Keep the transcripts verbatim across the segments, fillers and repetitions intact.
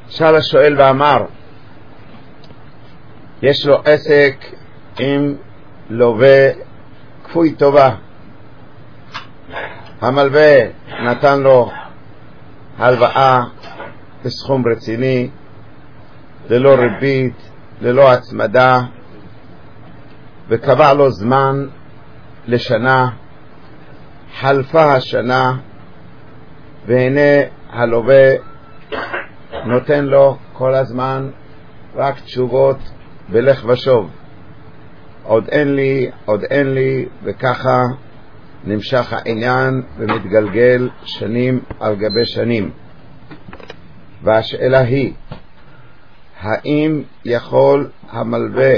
שאל השואל ואמר, יש לו עסק עם לווה כפוי טובה, המלווה נתן לו הלוואה בסכום רציני, ללא ריבית, ללא הצמדה, וקבע לו זמן לשנה. חלפה השנה והנה הלווה נותן לו כל הזמן רק תשובות בלך ושוב, עוד אין לי, עוד אין לי, וככה נמשך העניין ומתגלגל שנים על גבי שנים. והשאלה היא, האם יכול המלווה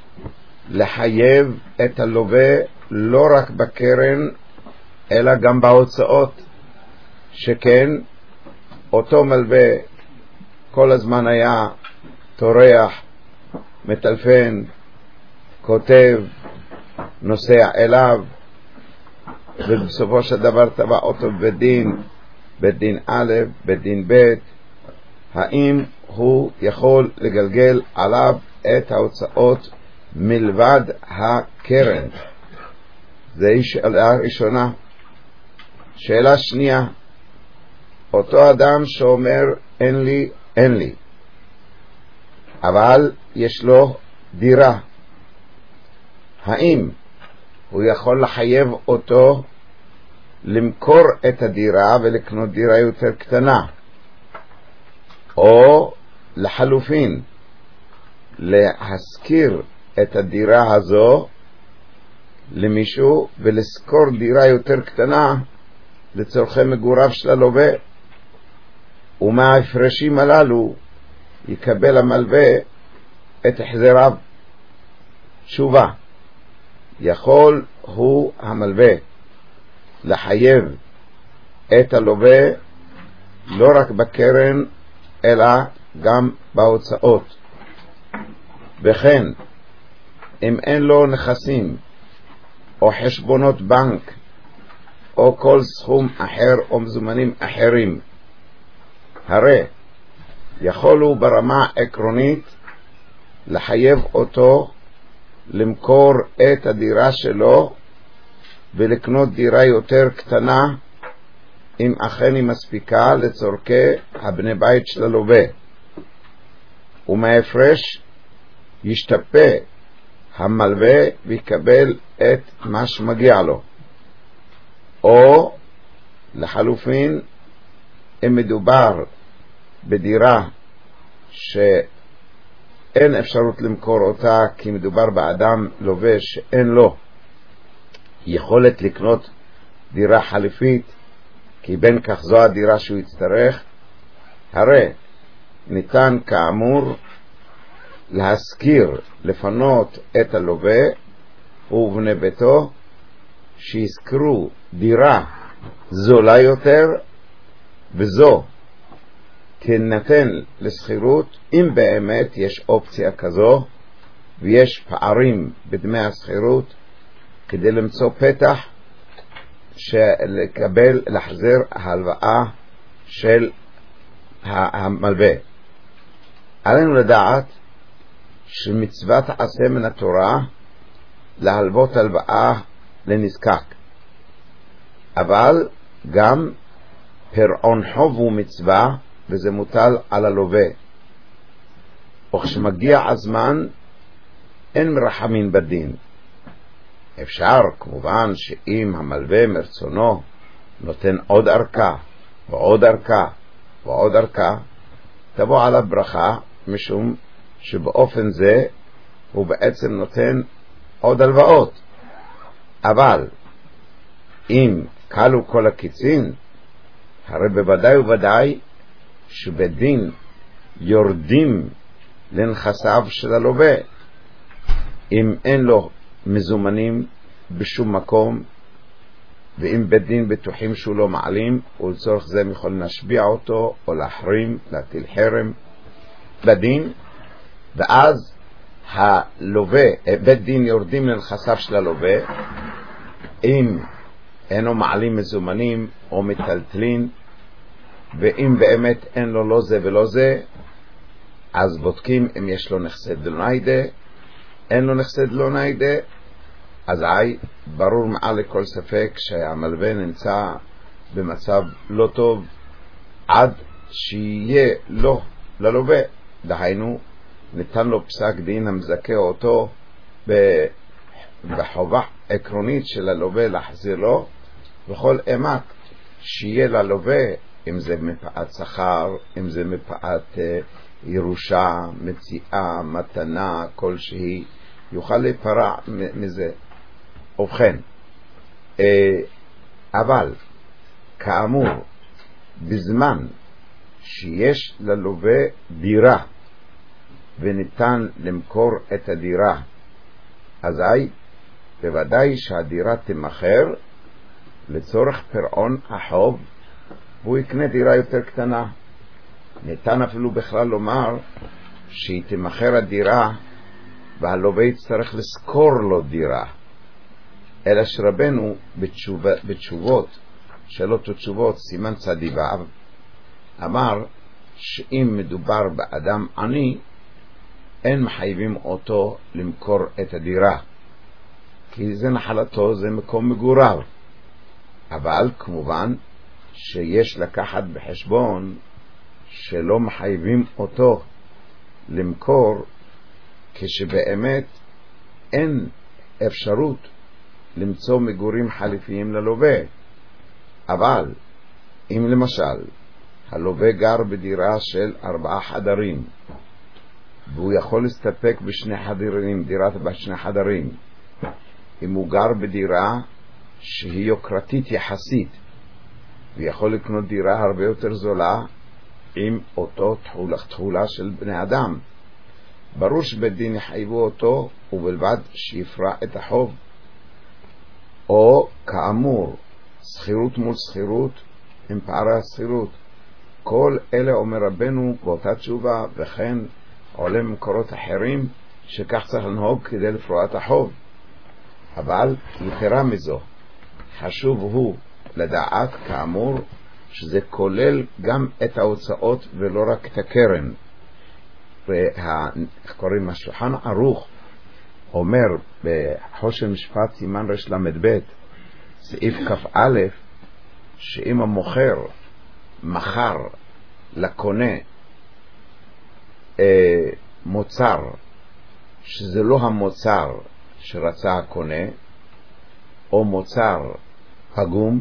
לחייב את הלווה לא רק בקרן אלא גם בהוצאות, שכן אותו מלווה כל הזמן היה טורח, מטלפן, כותב, נוסע אליו, ובסופו של דבר תבע אותו בבית דין, בית דין א', בית דין ב'. האם הוא יכול לגלגל עליו את ההוצאות מלבד הקרן? זו שאלה ראשונה. שאלה שנייה, אותו אדם שאומר אין לי, אין לי, אבל יש לו דירה, האם הוא יכול לחייב אותו למכור את הדירה ולקנות דירה יותר קטנה, או לחלופין להשכיר את הדירה הזו למישהו ולשכור דירה יותר קטנה לצורכי מגוריו של הלווה, ומההפרשים הללו יקבל המלווה את החזריו? תשובה, יכול הוא המלווה לחייב את הלווה לא רק בקרן אלא גם בהוצאות. וכן, אם אין לו נכסים או חשבונות בנק או כל סכום אחר או מזומנים אחרים, הרי יכול הוא ברמה עקרונית לחייב אותו למכור את הדירה שלו ולקנות דירה יותר קטנה, אם אכן היא מספיקה לצורכי הבני בית של הלווה, ומההפרש ישתפה המלווה ויקבל את מה שמגיע לו. או לחלופין, אם מדובר בדירה שאין אפשרות למכור אותה כי מדובר באדם לווה שאין לו יכולת לקנות דירה חליפית, כי בין כך זו הדירה שהוא יצטרך, הרי ניתן כאמור להשכיר, לפנות את הלווה ובני ביתו שישכרו דירה זולה יותר, וזו תינתן לשכירות אם באמת יש אופציה כזו ויש פערים בדמי השכירות, כדי למצוא פתח לקבל להחזר ההלוואה של המלווה. עלינו לדעת שמצוות עשה מן התורה להלוות הלוואה לנזקק, אבל גם פירעון חוב הוא מצווה וזה מוטל על הלווה. וכשמגיע הזמן אין מרחמים בדין. אפשר כמובן שאם המלווה מרצונו נותן עוד ארכה ועוד ארכה ועוד ארכה, תבוא עליו ברכה, משום שבאופן זה הוא בעצם נותן עוד הלוואות. אבל אם קלו כל הקיצין, הרי בוודאי ובוודאי שבדין יורדים לנכסיו של הלווה, אם אין לו מזומנים בשום מקום, ואם בדין בטוחים שהוא לא מעלים, ולצורך זה הם יכולים להשביע אותו או להחרים, להטיל חרם בדין, ואז הלווה, בית דין יורדים לנכסיו של הלווה, אם אינו מעלים מזומנים או מטלטלין, ואם באמת אין לו לא זה ולא זה, אז בודקים אם יש לו נכסי דלוניידה, אין לו נכסי דלוניידה, אז אי ברור מעל לכל ספק שהמלווה נמצא במצב לא טוב עד שיהיה לו ללווה, דהיינו ניתן לו פסק דין המזכה אותו בחובה עקרונית של הלווה להחזיר לו בכל אמת שיהיה ללווה, אם זה מפאת שכר, אם זה מפאת ירושה, מציאה, מתנה, כלשהי, יוכל להיפרע מזה. ובכן, אבל כאמור, בזמן שיש ללווה דירה וניתן למכור את הדירה, אזי בוודאי שהדירה תמחר לצורך פירעון החוב, והוא יקנה דירה יותר קטנה. ניתן אפילו בכלל לומר שהיא תמחר הדירה והלווה יצטרך לזכור לו דירה. אלא שרבנו בתשובה, בתשובות שאלות ותשובות סימן צדיביו אמר שאם מדובר באדם עני אין מחייבים אותו למכור את הדירה, כי זה נחלתו, זה מקום מגוריו. אבל כמובן שיש לקחת בחשבון שלא מחייבים אותו למכור כשבאמת אין אפשרות למצוא מגורים חליפיים ללווה. אבל אם למשל הלווה גר בדירה של ארבעה חדרים והוא יכול להסתפק בשני חדרים, דירת בשני חדרים, אם הוא גר בדירה שהיא יוקרתית יחסית ויכול לקנות דירה הרבה יותר זולה עם אותו תחולה, תחולה של בני אדם, ברור שבדין יחייבו אותו ובלבד שיפרע את החוב. או כאמור סחירות מול סחירות עם פערי הסחירות, כל אלה אומר רבנו באותה תשובה, וכן עולה ממקורות אחרים שכך צריך לנהוג כדי לפרוע את החוב. אבל יתרה מזו, חשוב הוא לדעת כאמור שזה כולל גם את ההוצאות ולא רק את הקרן. ואיך קוראים, השולחן ערוך אומר בחושן משפט סימן רש למד ב' סעיף כ"א, שאם המוכר מכר לקונה אה, מוצר שזה לא המוצר שרצה הקונה, או מוצר פגום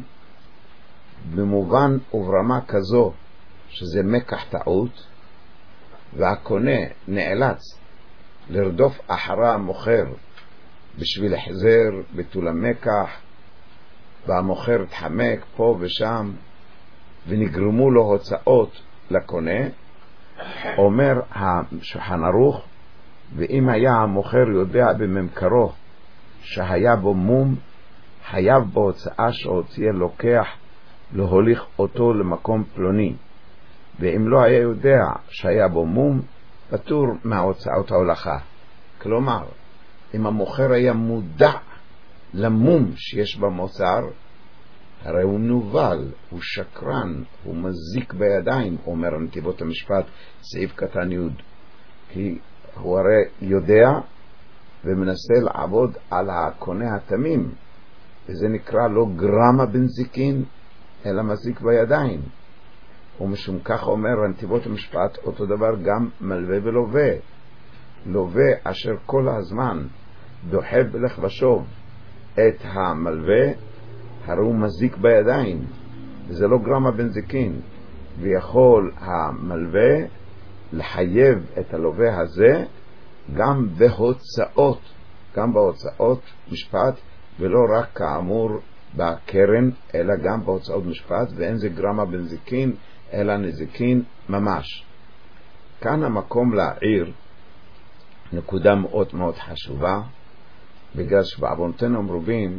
במובן וברמה כזו שזה מקח טעות, והקונה נאלץ לרדוף אחרי המוכר בשביל החזר ביטול המקח, והמוכר התחמק פה ושם ונגרמו לו הוצאות לקונה, אומר השולחן ערוך, ואם היה המוכר יודע בממכרו שהיה בו מום, חייב בהוצאה שהוציא לוקח להוליך אותו למקום פלוני, ואם לא היה יודע שהיה בו מום, פטור מההוצאות ההולכה. כלומר, אם המוכר היה מודע למום שיש במוצר, הרי הוא נובל, הוא שקרן, הוא מזיק בידיים, אומר נתיבות המשפט סעיף קטן י', כי הוא הרי יודע ומנסה לעבוד על הקונה התמים, וזה נקרא לא גרמה בנזיקין אלא מזיק בידיים. ומשום כך אומר נתיבות המשפט אותו דבר גם מלווה ולווה. לווה אשר כל הזמן דוחה בלך ושוב את המלווה, הרי הוא מזיק בידיים, וזה לא גרמה בנזיקין, ויכול המלווה לחייב את הלווה הזה גם בהוצאות, גם בהוצאות משפט, ולא רק כאמור בקרן, אלא גם בהוצאות משפט, ואין זה גרמה בנזיקין אלא נזיקין ממש. כאן המקום להעיר נקודה מאוד מאוד חשובה, בגלל שבעוונותינו מרובים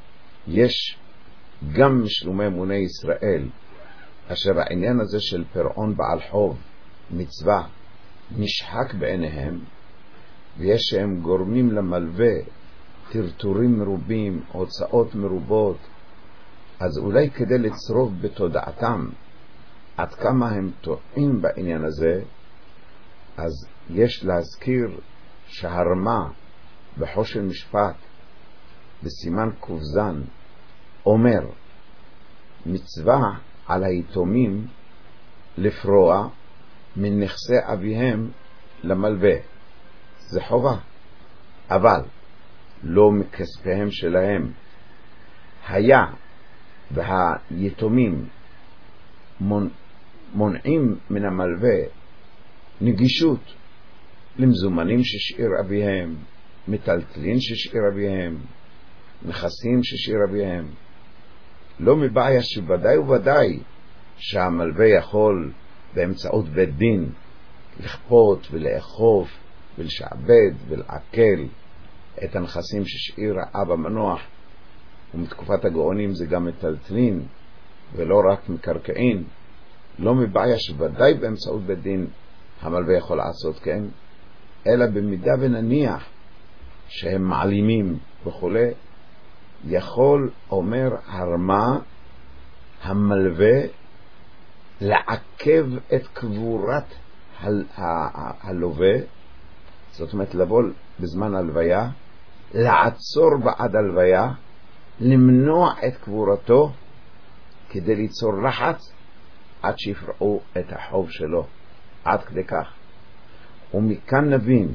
יש גם משלומי אמוני ישראל אשר העניין הזה של פירעון בעל חוב מצווה נשחק בעיניהם, ויש שהם גורמים למלווה טרטורים מרובים, הוצאות מרובות. אז אולי כדי לצרוף בתודעתם עד כמה הם טועים בעניין הזה, אז יש להזכיר שהרמה בחושן משפט בסימן קובזן אומר מצווה על היתומים לפרוע מן נכסי אביהם למלווה, זה חובה, אבל לא מכספיהם שלהם. היה והיתומים מונעים מן המלווה נגישות למזומנים ששאיר אביהם, מטלטלין ששאיר אביהם, נכסים ששאיר אביהם, לא מבעיה שוודאי וודאי שהמלווה יכול באמצעות בית דין לכפות ולאכוף ולשעבד ולעכל את הנכסים ששאיר האב המנוח, ומתקופת הגאונים זה גם מטלטלין ולא רק מקרקעין. לא מבעיה שוודאי באמצעות בית דין המלווה יכול לעשות כן, אלא במידה ונניח שהם מעלימים וכולי, יכול, אומר הרמה, המלווה לעכב את קבורת הלווה, זאת אומרת לבוא בזמן הלוויה, לעצור בעד הלוויה, למנוע את קבורתו כדי ליצור לחץ עד שיפרעו את החוב שלו, עד כדי כך. ומכאן נבין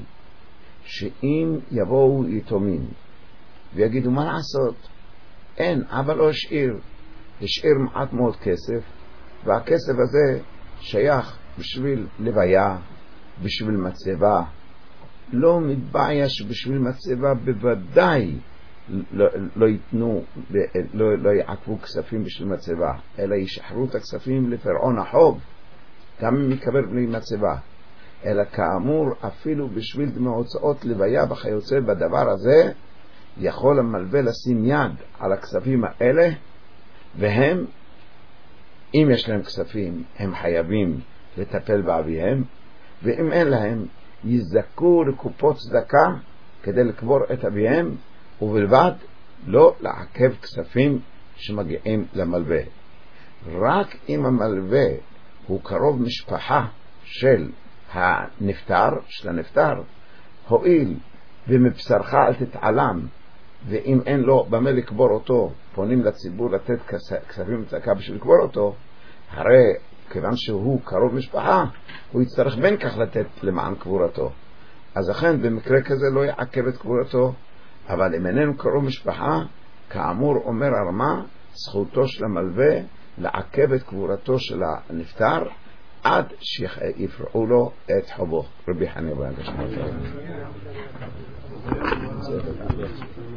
שאם יבואו יתומים ויגידו מה לעשות, אין, אבא לא השאיר, השאיר מעט מאוד כסף, והכסף הזה שייך בשביל לוויה, בשביל מצבה, לא מתבעיה שבשביל מצבה בוודאי לא, לא ייתנו, לא, לא יעקבו כספים בשביל מצבה, אלא ישחררו את הכספים לפרעון החוב, גם אם יקבל בלי מצבה. אלא כאמור, אפילו בשביל דמי הוצאות לוויה וכיוצא בדבר הזה, יכול המלווה לשים יד על הכספים האלה, והם, אם יש להם כספים, הם חייבים לטפל באביהם, ואם אין להם, יזכו לקופות צדקה כדי לקבור את אביהם, ובלבד לא לעכב כספים שמגיעים למלווה. רק אם המלווה הוא קרוב משפחה של הנפטר, של הנפטר, הואיל ומבשרך אל תתעלם, ואם אין לו במה לקבור אותו, פונים לציבור לתת כספים לצדקה בשביל לקבור אותו, הרי כיוון שהוא קרוב משפחה, הוא יצטרך בין כך לתת למען קבורתו. אז לכן במקרה כזה לא יעכב את קבורתו. אבל אם איננו קרוב משפחה, כאמור אומר הרמה, זכותו של המלווה לעכב את קבורתו של הנפטר עד שיפרעו לו את חובו. רבי חנינא בן עקשיא.